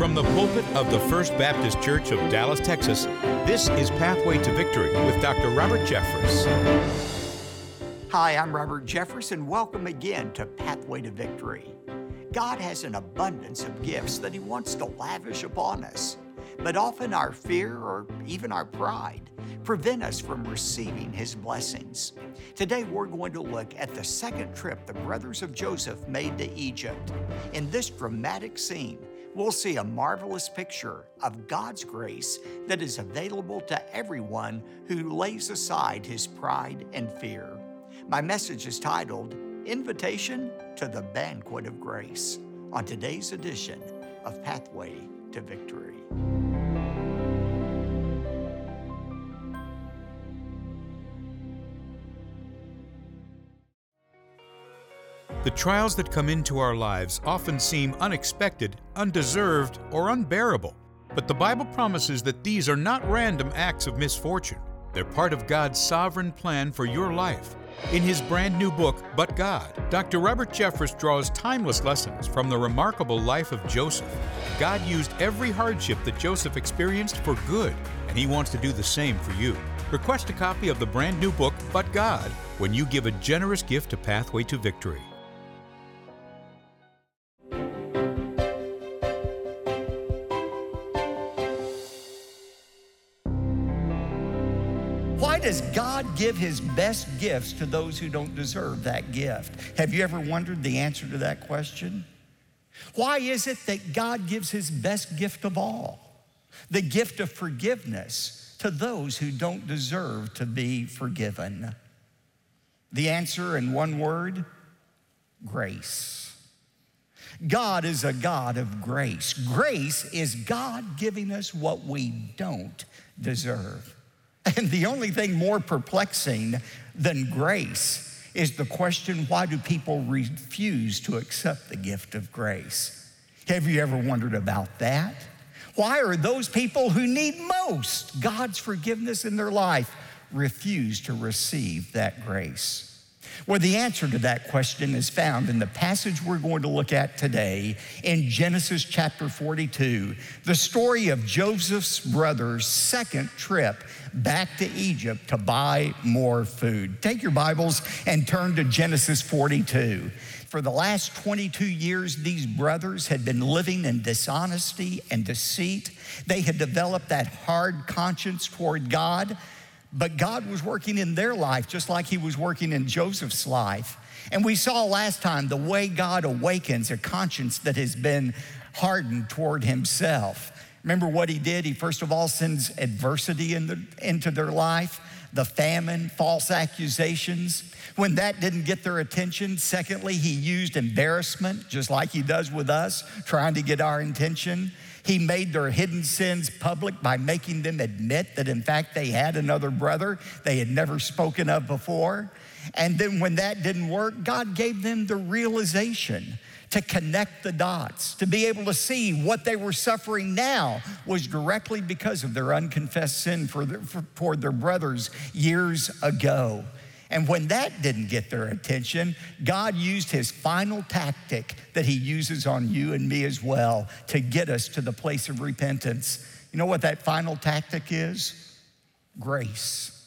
From the pulpit of the First Baptist Church of Dallas, Texas, this is Pathway to Victory with Dr. Robert Jeffress. Hi, I'm Robert Jeffress, and welcome again to Pathway to Victory. God has an abundance of gifts that He wants to lavish upon us, but often our fear or even our pride prevent us from receiving His blessings. Today we're going to look at the second trip the brothers of Joseph made to Egypt. In this dramatic scene, we'll see a marvelous picture of God's grace that is available to everyone who lays aside his pride and fear. My message is titled, Invitation to the Banquet of Grace, on today's edition of Pathway to Victory. The trials that come into our lives often seem unexpected, undeserved, or unbearable. But the Bible promises that these are not random acts of misfortune. They're part of God's sovereign plan for your life. In his brand new book, But God, Dr. Robert Jeffress draws timeless lessons from the remarkable life of Joseph. God used every hardship that Joseph experienced for good, and he wants to do the same for you. Request a copy of the brand new book, But God, when you give a generous gift to Pathway to Victory. Why does God give His best gifts to those who don't deserve that gift? Have you ever wondered the answer to that question? Why is it that God gives His best gift of all, the gift of forgiveness, to those who don't deserve to be forgiven? The answer in one word, grace. God is a God of grace. Grace is God giving us what we don't deserve. And the only thing more perplexing than grace is the question, why do people refuse to accept the gift of grace? Have you ever wondered about that? Why are those people who need most God's forgiveness in their life refuse to receive that grace? Well, the answer to that question is found in the passage we're going to look at today in Genesis chapter 42, the story of Joseph's brother's second trip back to Egypt to buy more food. Take your Bibles and turn to Genesis 42. For the last 22 years, these brothers had been living in dishonesty and deceit. They had developed that hard conscience toward God. But God was working in their life just like He was working in Joseph's life. And we saw last time the way God awakens a conscience that has been hardened toward Himself. Remember what He did? He first of all sends adversity into their life, the famine, false accusations. When that didn't get their attention, secondly, He used embarrassment, just like He does with us, trying to get our attention. He made their hidden sins public by making them admit that in fact they had another brother they had never spoken of before. And then when that didn't work, God gave them the realization to connect the dots, to be able to see what they were suffering now was directly because of their unconfessed sin toward their brothers years ago. And when that didn't get their attention, God used His final tactic that He uses on you and me as well to get us to the place of repentance. You know what that final tactic is? Grace.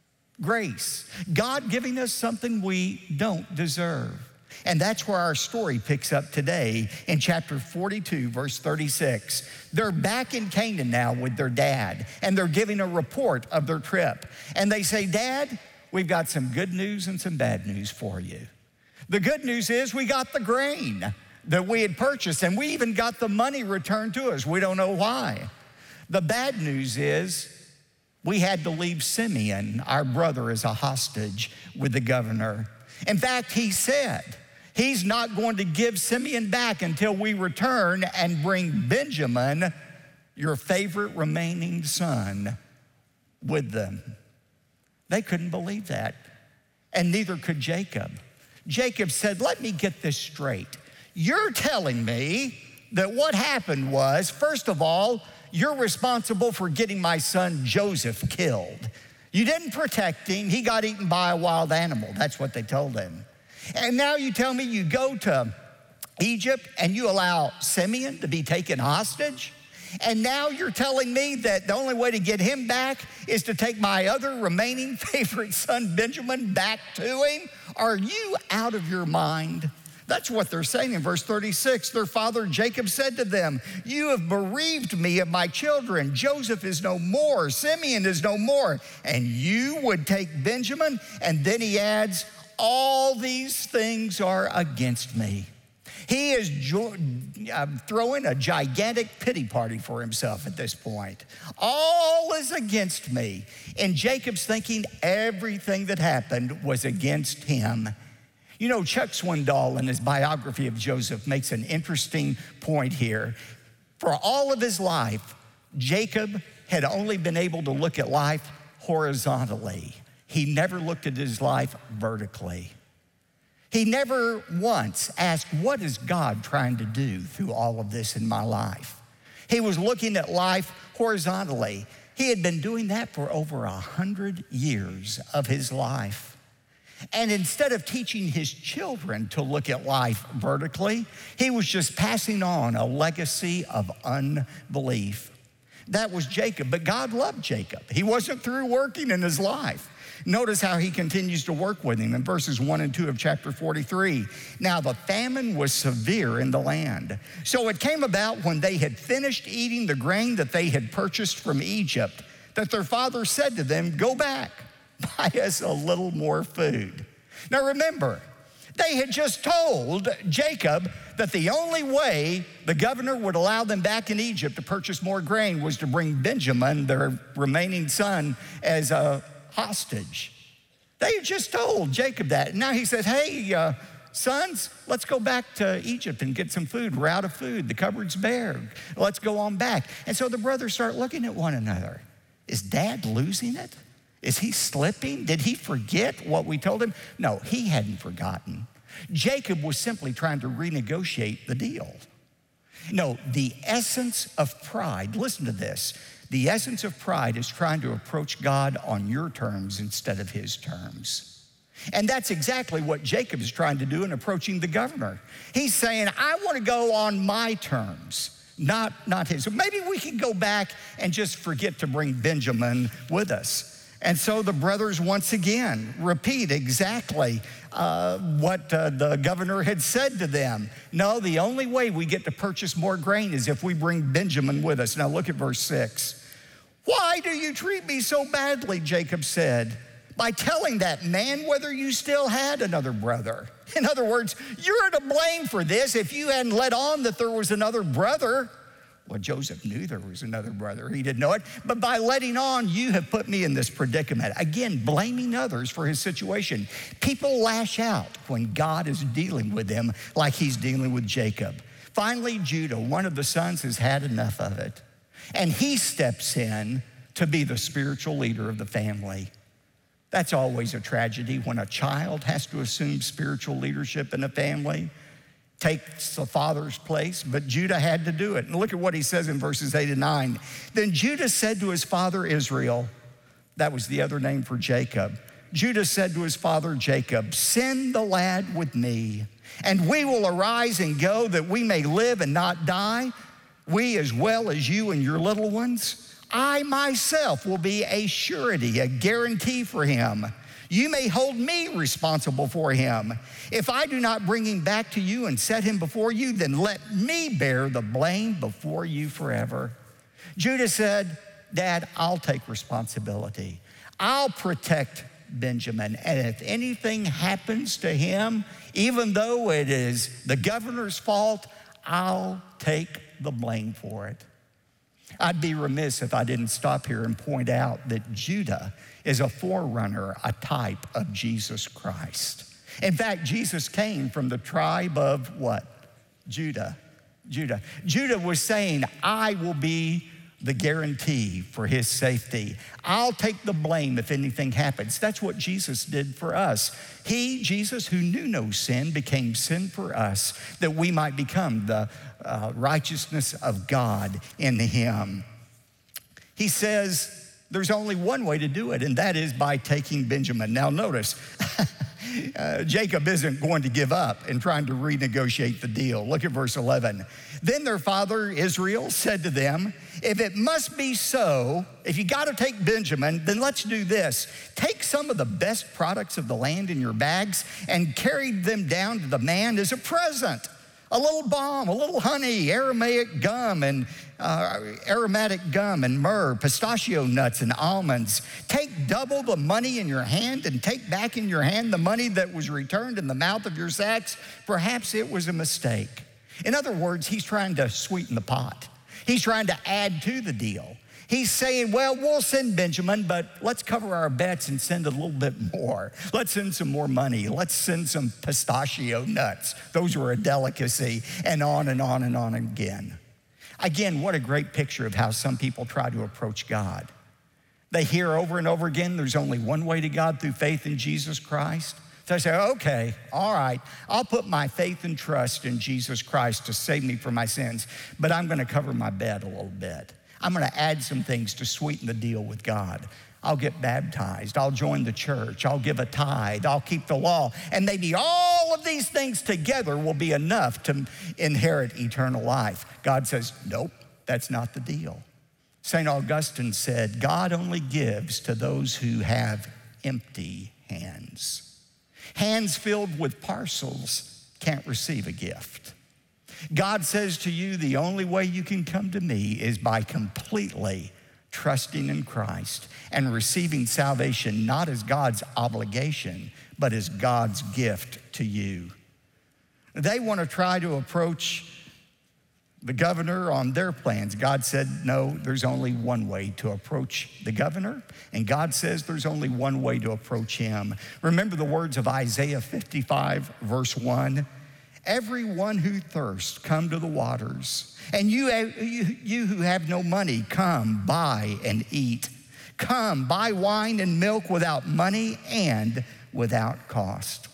Grace. God giving us something we don't deserve. And that's where our story picks up today in chapter 42, verse 36. They're back in Canaan now with their dad, and they're giving a report of their trip. And they say, Dad, we've got some good news and some bad news for you. The good news is we got the grain that we had purchased, and we even got the money returned to us. We don't know why. The bad news is we had to leave Simeon, our brother, as a hostage with the governor. In fact, he said he's not going to give Simeon back until we return and bring Benjamin, your favorite remaining son, with them. They couldn't believe that, and neither could Jacob. Jacob said, let me get this straight. You're telling me that what happened was, first of all, you're responsible for getting my son Joseph killed. You didn't protect him. He got eaten by a wild animal. That's what they told him. And now you tell me you go to Egypt and you allow Simeon to be taken hostage? And now you're telling me that the only way to get him back is to take my other remaining favorite son, Benjamin, back to him? Are you out of your mind? That's what they're saying in verse 36. Their father Jacob said to them, you have bereaved me of my children. Joseph is no more. Simeon is no more. And you would take Benjamin? And then he adds, all these things are against me. He is throwing a gigantic pity party for himself at this point. All is against me. And Jacob's thinking everything that happened was against him. You know, Chuck Swindoll in his biography of Joseph makes an interesting point here. For all of his life, Jacob had only been able to look at life horizontally. He never looked at his life vertically. He never once asked, what is God trying to do through all of this in my life? He was looking at life horizontally. He had been doing that for over 100 years of his life. And instead of teaching his children to look at life vertically, he was just passing on a legacy of unbelief. That was Jacob, but God loved Jacob. He wasn't through working in his life. Notice how he continues to work with him in verses 1 and 2 of chapter 43. Now the famine was severe in the land. So it came about when they had finished eating the grain that they had purchased from Egypt, that their father said to them, go back, buy us a little more food. Now remember, they had just told Jacob that the only way the governor would allow them back in Egypt to purchase more grain was to bring Benjamin, their remaining son, as a hostage. They had just told Jacob that. Now he says, hey, sons, let's go back to Egypt and get some food. We're out of food. The cupboard's bare. Let's go on back. And so the brothers start looking at one another. Is Dad losing it? Is he slipping? Did he forget what we told him? No, he hadn't forgotten. Jacob was simply trying to renegotiate the deal. No, the essence of pride, listen to this. The essence of pride is trying to approach God on your terms instead of his terms. And that's exactly what Jacob is trying to do in approaching the governor. He's saying, I want to go on my terms, not his. So maybe we can go back and just forget to bring Benjamin with us. And so the brothers once again repeat exactly what the governor had said to them. No, the only way we get to purchase more grain is if we bring Benjamin with us. Now look at verse 6. Why do you treat me so badly, Jacob said, by telling that man whether you still had another brother? In other words, you're to blame for this if you hadn't let on that there was another brother. Well, Joseph knew there was another brother. He didn't know it. But by letting on, you have put me in this predicament. Again, blaming others for his situation. People lash out when God is dealing with them like he's dealing with Jacob. Finally, Judah, one of the sons, has had enough of it. And he steps in to be the spiritual leader of the family. That's always a tragedy when a child has to assume spiritual leadership in a family. Takes the father's place, but Judah had to do it. And look at what he says in verses 8 and 9. Then Judah said to his father Israel, that was the other name for Jacob. Judah said to his father Jacob, send the lad with me, and we will arise and go that we may live and not die, we as well as you and your little ones. I myself will be a surety, a guarantee for him. You may hold me responsible for him. If I do not bring him back to you and set him before you, then let me bear the blame before you forever. Judah said, Dad, I'll take responsibility. I'll protect Benjamin. And if anything happens to him, even though it is the governor's fault, I'll take the blame for it. I'd be remiss if I didn't stop here and point out that Judah is a forerunner, a type of Jesus Christ. In fact, Jesus came from the tribe of what? Judah. Judah was saying, I will be the guarantee for his safety. I'll take the blame if anything happens. That's what Jesus did for us. He, Jesus, who knew no sin, became sin for us that we might become the righteousness of God in him. He says there's only one way to do it, and that is by taking Benjamin. Now notice, Jacob isn't going to give up in trying to renegotiate the deal. Look at verse 11. Then their father Israel said to them, if it must be so, if you got to take Benjamin, then let's do this. Take some of the best products of the land in your bags and carry them down to the man as a present. A little balm, a little honey, aromatic gum and myrrh, pistachio nuts and almonds. Take double the money in your hand and take back in your hand the money that was returned in the mouth of your sacks. Perhaps it was a mistake. In other words, he's trying to sweeten the pot. He's trying to add to the deal. He's saying, well, we'll send Benjamin, but let's cover our bets and send a little bit more. Let's send some more money. Let's send some pistachio nuts. Those were a delicacy, and on and on and on again. Again, what a great picture of how some people try to approach God. They hear over and over again, there's only one way to God, through faith in Jesus Christ. So I say, okay, all right, I'll put my faith and trust in Jesus Christ to save me from my sins, but I'm going to cover my bet a little bit. I'm going to add some things to sweeten the deal with God. I'll get baptized. I'll join the church. I'll give a tithe. I'll keep the law. And maybe all of these things together will be enough to inherit eternal life. God says, nope, that's not the deal. St. Augustine said, God only gives to those who have empty hands. Hands filled with parcels can't receive a gift. God says to you, the only way you can come to me is by completely trusting in Christ and receiving salvation not as God's obligation, but as God's gift to you. They want to try to approach the governor on their plans. God said, no, there's only one way to approach the governor, and God says there's only one way to approach him. Remember the words of Isaiah 55, verse 1. Everyone who thirsts, come to the waters. And you who have no money, come, buy and eat. Come, buy wine and milk without money and without cost.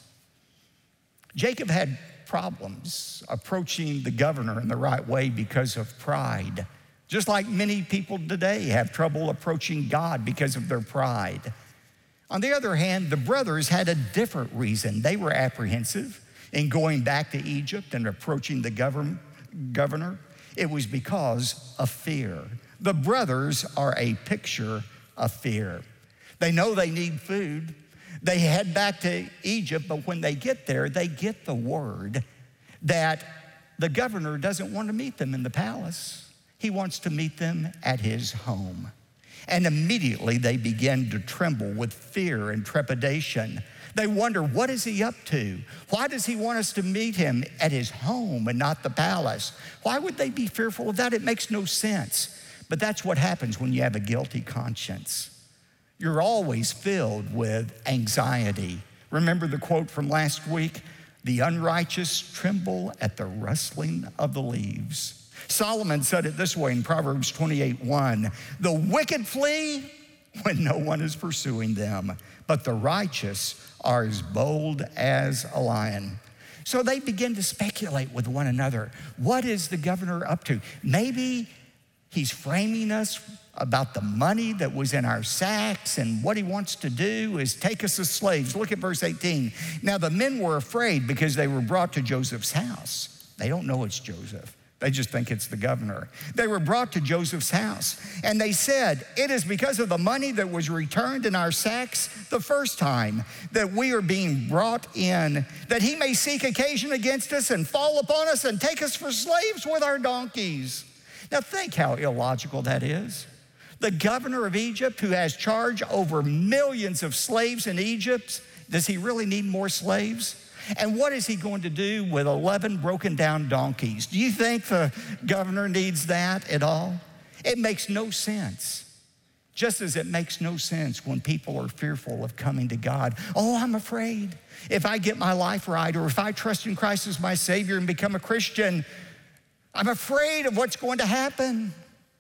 Jacob had problems approaching the governor in the right way because of pride. Just like many people today have trouble approaching God because of their pride. On the other hand, the brothers had a different reason. They were apprehensive in going back to Egypt and approaching the governor. It was because of fear. The brothers are a picture of fear. They know they need food. They head back to Egypt, but when they get there, they get the word that the governor doesn't want to meet them in the palace. He wants to meet them at his home. And immediately they begin to tremble with fear and trepidation. They wonder, what is he up to? Why does he want us to meet him at his home and not the palace? Why would they be fearful of that? It makes no sense. But that's what happens when you have a guilty conscience. You're always filled with anxiety. Remember the quote from last week? The unrighteous tremble at the rustling of the leaves. Solomon said it this way in Proverbs 28:1. The wicked flee when no one is pursuing them, but the righteous are as bold as a lion. So they begin to speculate with one another. What is the governor up to? Maybe he's framing us about the money that was in our sacks, and what he wants to do is take us as slaves. Look at verse 18. Now the men were afraid because they were brought to Joseph's house. They don't know it's Joseph. They just think it's the governor. They were brought to Joseph's house, and they said, it is because of the money that was returned in our sacks the first time that we are being brought in, that he may seek occasion against us and fall upon us and take us for slaves with our donkeys. Now think how illogical that is. The governor of Egypt, who has charge over millions of slaves in Egypt, does he really need more slaves? And what is he going to do with 11 broken down donkeys? Do you think the governor needs that at all? It makes no sense. Just as it makes no sense when people are fearful of coming to God. Oh, I'm afraid if I get my life right, or if I trust in Christ as my Savior and become a Christian, I'm afraid of what's going to happen.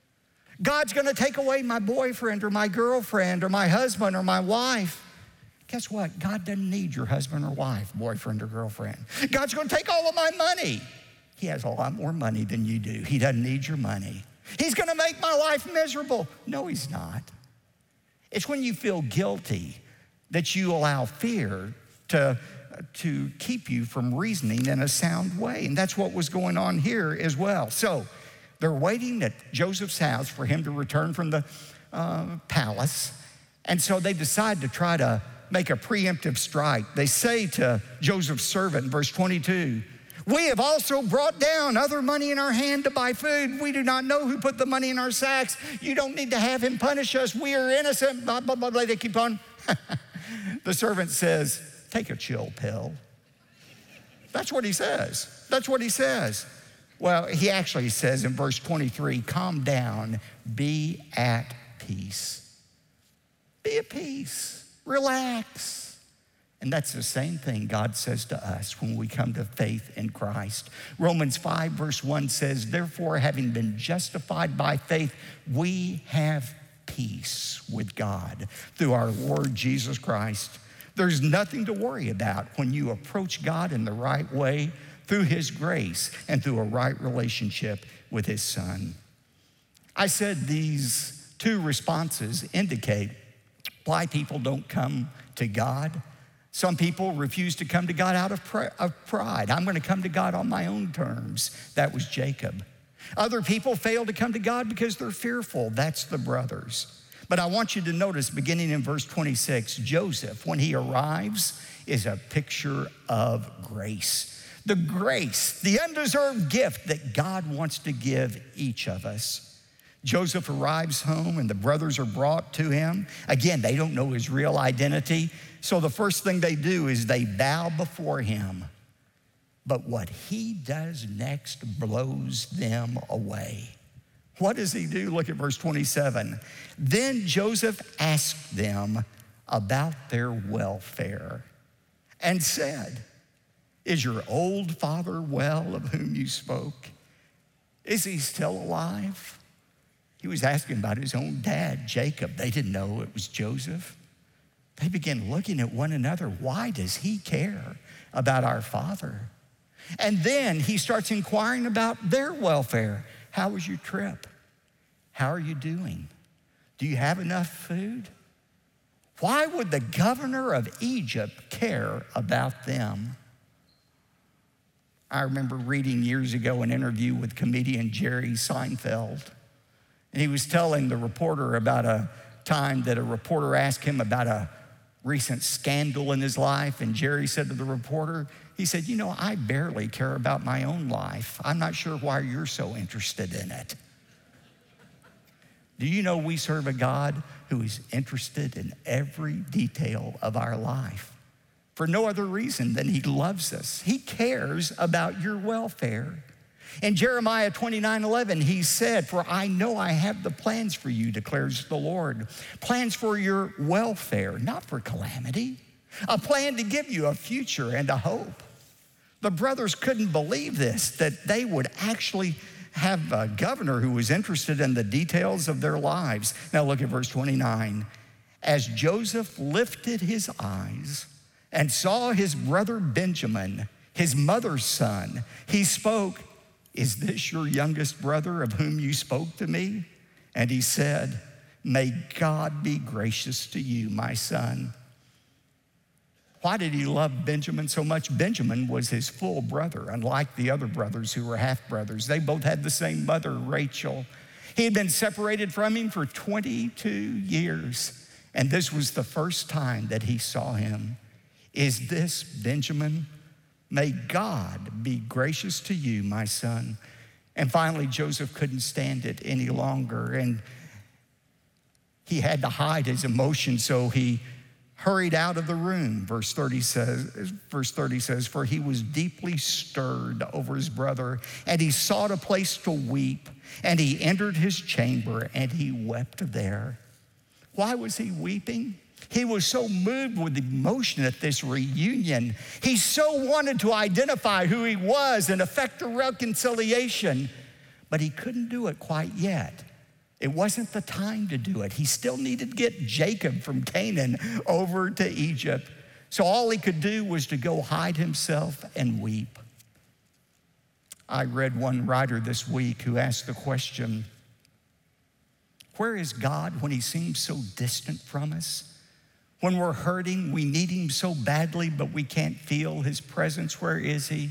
God's going to take away my boyfriend or my girlfriend or my husband or my wife. Guess what? God doesn't need your husband or wife, boyfriend or girlfriend. God's going to take all of my money. He has a lot more money than you do. He doesn't need your money. He's going to make my life miserable. No, he's not. It's when you feel guilty that you allow fear to keep you from reasoning in a sound way. And that's what was going on here as well. So they're waiting at Joseph's house for him to return from the palace. And so they decide to try to make a preemptive strike. They say to Joseph's servant in verse 22, "We have also brought down other money in our hand to buy food. We do not know who put the money in our sacks. You don't need to have him punish us. We are innocent." Blah, blah, blah, blah. They keep on. The servant says, "Take a chill pill." That's what he says. That's what he says. Well, he actually says in verse 23, "Calm down, be at peace." Be at peace, relax. And that's the same thing God says to us when we come to faith in Christ. Romans 5 verse 1 says, "Therefore, having been justified by faith, we have peace with God through our Lord Jesus Christ." There's nothing to worry about when you approach God in the right way through his grace and through a right relationship with his Son. I said these two responses indicate why people don't come to God. Some people refuse to come to God out of pride. I'm going to come to God on my own terms. That was Jacob. Other people fail to come to God because they're fearful. That's the brothers. But I want you to notice, beginning in verse 26, Joseph, when he arrives, is a picture of grace. The grace, the undeserved gift that God wants to give each of us. Joseph arrives home and the brothers are brought to him. Again, they don't know his real identity. So the first thing they do is they bow before him. But what he does next blows them away. What does he do? Look at verse 27. Then Joseph asked them about their welfare and said, "Is your old father well of whom you spoke? Is he still alive?" He was asking about his own dad, Jacob. They didn't know it was Joseph. They began looking at one another. Why does he care about our father? And then he starts inquiring about their welfare. How was your trip? How are you doing? Do you have enough food? Why would the governor of Egypt care about them? I remember reading years ago an interview with comedian Jerry Seinfeld. And he was telling the reporter about a time that a reporter asked him about a recent scandal in his life. And Jerry said to the reporter, he said, "You know, I barely care about my own life. I'm not sure why you're so interested in it." Do you know we serve a God who is interested in every detail of our life? For no other reason than he loves us. He cares about your welfare. In Jeremiah 29:11, he said, "For I know I have the plans for you, declares the Lord. Plans for your welfare, not for calamity. A plan to give you a future and a hope." The brothers couldn't believe this, that they would actually have a governor who was interested in the details of their lives. Now look at verse 29. As Joseph lifted his eyes and saw his brother Benjamin, his mother's son, he spoke, "Is this your youngest brother of whom you spoke to me?" And he said, "May God be gracious to you, my son." Why did he love Benjamin so much? Benjamin was his full brother, unlike the other brothers who were half-brothers. They both had the same mother, Rachel. He had been separated from him for 22 years, and this was the first time that he saw him. "Is this Benjamin? May God be gracious to you, my son." And finally, Joseph couldn't stand it any longer, and he had to hide his emotions, so he hurried out of the room. Verse 30 says, "For he was deeply stirred over his brother, and he sought a place to weep, and he entered his chamber, and he wept there." Why was he weeping? He was so moved with emotion at this reunion. He so wanted to identify who he was and effect a reconciliation, but he couldn't do it quite yet. It wasn't the time to do it. He still needed to get Jacob from Canaan over to Egypt. So all he could do was to go hide himself and weep. I read one writer this week who asked the question, where is God when he seems so distant from us? When we're hurting, we need him so badly, but we can't feel his presence. Where is he?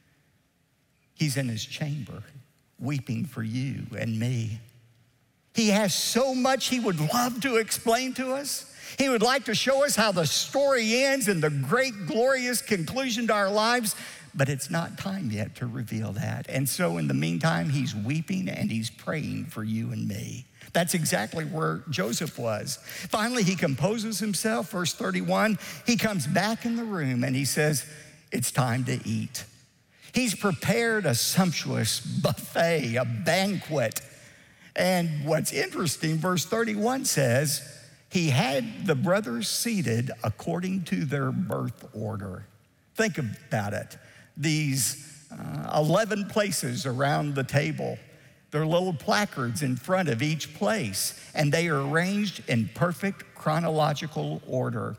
He's in his chamber, weeping for you and me. He has so much he would love to explain to us. He would like to show us how the story ends and the great, glorious conclusion to our lives, but it's not time yet to reveal that. And so in the meantime, he's weeping and he's praying for you and me. That's exactly where Joseph was. Finally, he composes himself. Verse 31, he comes back in the room and he says, it's time to eat. He's prepared a sumptuous buffet, a banquet. And what's interesting, verse 31 says, he had the brothers seated according to their birth order. Think about it. These 11 places around the table. There are little placards in front of each place, and they are arranged in perfect chronological order.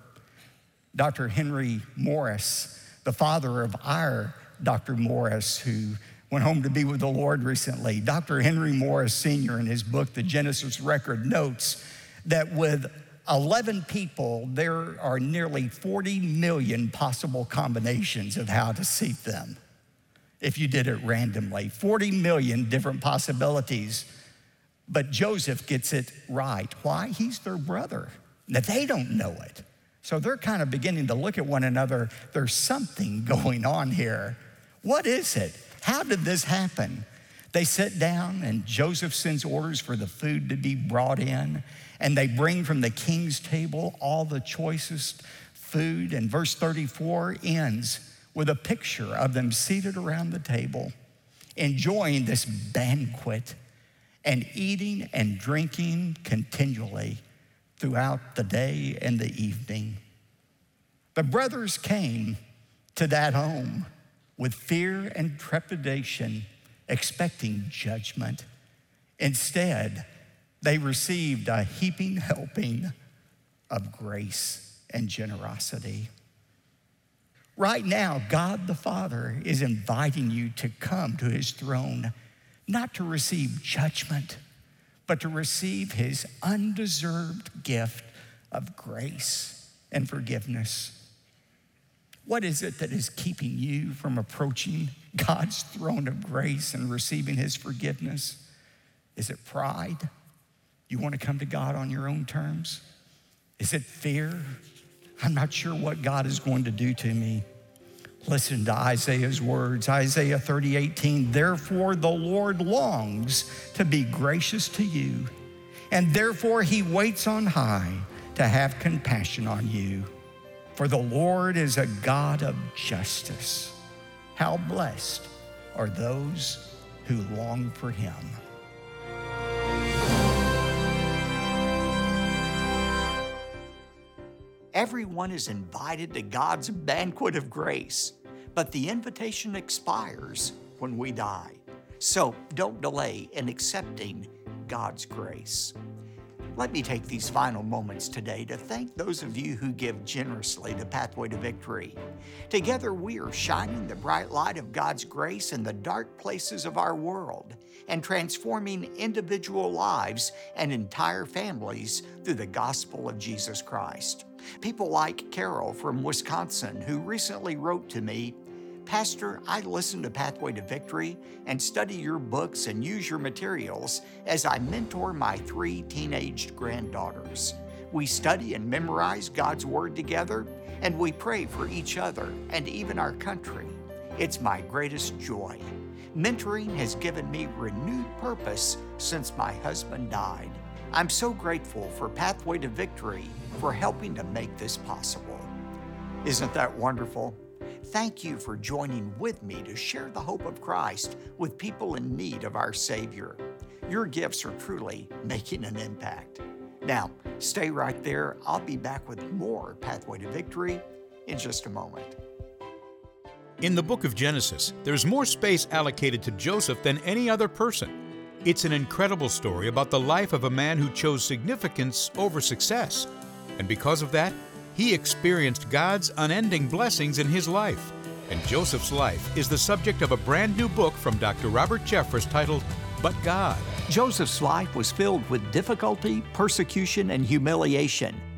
Dr. Henry Morris, the father of our Dr. Morris, who went home to be with the Lord recently, Dr. Henry Morris Sr. in his book, The Genesis Record, notes that with 11 people, there are nearly 40 million possible combinations of how to seat them. If you did it randomly, 40 million different possibilities. But Joseph gets it right. Why? He's their brother. Now, they don't know it. So they're kind of beginning to look at one another. There's something going on here. What is it? How did this happen? They sit down and Joseph sends orders for the food to be brought in, and they bring from the king's table all the choicest food. And verse 34 ends with a picture of them seated around the table, enjoying this banquet and eating and drinking continually throughout the day and the evening. The brothers came to that home with fear and trepidation, expecting judgment. Instead, they received a heaping helping of grace and generosity. Right now, God the Father is inviting you to come to his throne, not to receive judgment, but to receive his undeserved gift of grace and forgiveness. What is it that is keeping you from approaching God's throne of grace and receiving his forgiveness? Is it pride? You want to come to God on your own terms? Is it fear? I'm not sure what God is going to do to me. Listen to Isaiah's words, Isaiah 30:18. Therefore the Lord longs to be gracious to you, and therefore he waits on high to have compassion on you. For the Lord is a God of justice. How blessed are those who long for him. Everyone is invited to God's banquet of grace, but the invitation expires when we die. So don't delay in accepting God's grace. Let me take these final moments today to thank those of you who give generously to Pathway to Victory. Together we are shining the bright light of God's grace in the dark places of our world and transforming individual lives and entire families through the gospel of Jesus Christ. People like Carol from Wisconsin, who recently wrote to me, Pastor, I listen to Pathway to Victory and study your books and use your materials as I mentor my 3 teenaged granddaughters. We study and memorize God's Word together, and we pray for each other and even our country. It's my greatest joy. Mentoring has given me renewed purpose since my husband died. I'm so grateful for Pathway to Victory for helping to make this possible. Isn't that wonderful? Thank you for joining with me to share the hope of Christ with people in need of our Savior. Your gifts are truly making an impact. Now, stay right there. I'll be back with more Pathway to Victory in just a moment. In the book of Genesis, there's more space allocated to Joseph than any other person. It's an incredible story about the life of a man who chose significance over success. And because of that, he experienced God's unending blessings in his life. And Joseph's life is the subject of a brand new book from Dr. Robert Jeffress titled, But God. Joseph's life was filled with difficulty, persecution, and humiliation.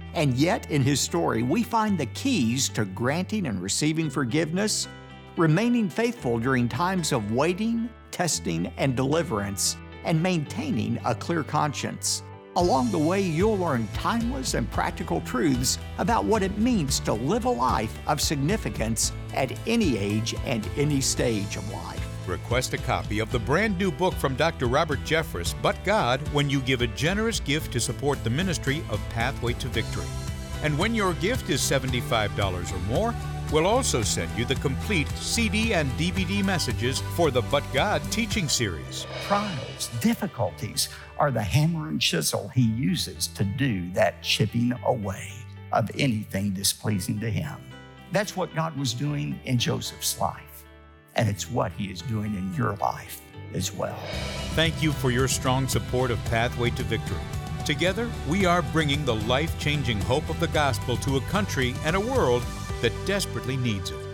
And yet, in his story, we find the keys to granting and receiving forgiveness, remaining faithful during times of waiting, testing, and deliverance, and maintaining a clear conscience. Along the way, you'll learn timeless and practical truths about what it means to live a life of significance at any age and any stage of life. Request a copy of the brand new book from Dr. Robert Jeffress, But God, when you give a generous gift to support the ministry of Pathway to Victory. And when your gift is $75 or more, we'll also send you the complete CD and DVD messages for the But God teaching series. Trials, difficulties are the hammer and chisel he uses to do that chipping away of anything displeasing to him. That's what God was doing in Joseph's life. And it's what he is doing in your life as well. Thank you for your strong support of Pathway to Victory. Together, we are bringing the life-changing hope of the gospel to a country and a world that desperately needs it.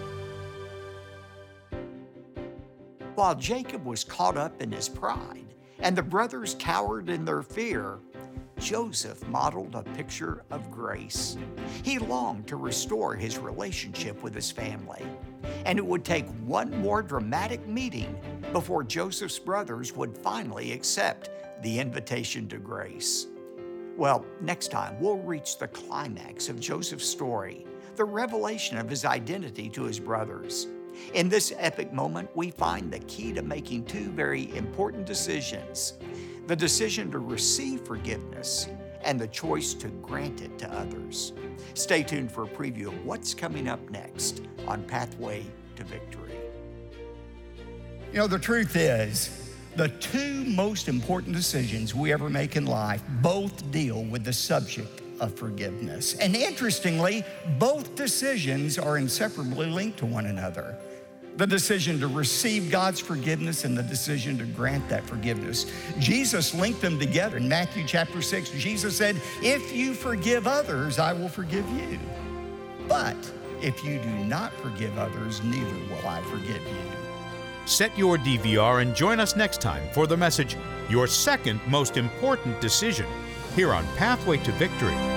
While Jacob was caught up in his pride and the brothers cowered in their fear, Joseph modeled a picture of grace. He longed to restore his relationship with his family, and it would take one more dramatic meeting before Joseph's brothers would finally accept the invitation to grace. Well, next time we'll reach the climax of Joseph's story, the revelation of his identity to his brothers. In this epic moment, we find the key to making two very important decisions: the decision to receive forgiveness and the choice to grant it to others. Stay tuned for a preview of what's coming up next on Pathway to Victory. You know, the truth is, the two most important decisions we ever make in life both deal with the subject of forgiveness. And interestingly, both decisions are inseparably linked to one another. The decision to receive God's forgiveness and the decision to grant that forgiveness. Jesus linked them together. In Matthew chapter 6, Jesus said, "If you forgive others, I will forgive you. But if you do not forgive others, neither will I forgive you." Set your DVR and join us next time for the message, Your Second Most Important Decision, here on Pathway to Victory.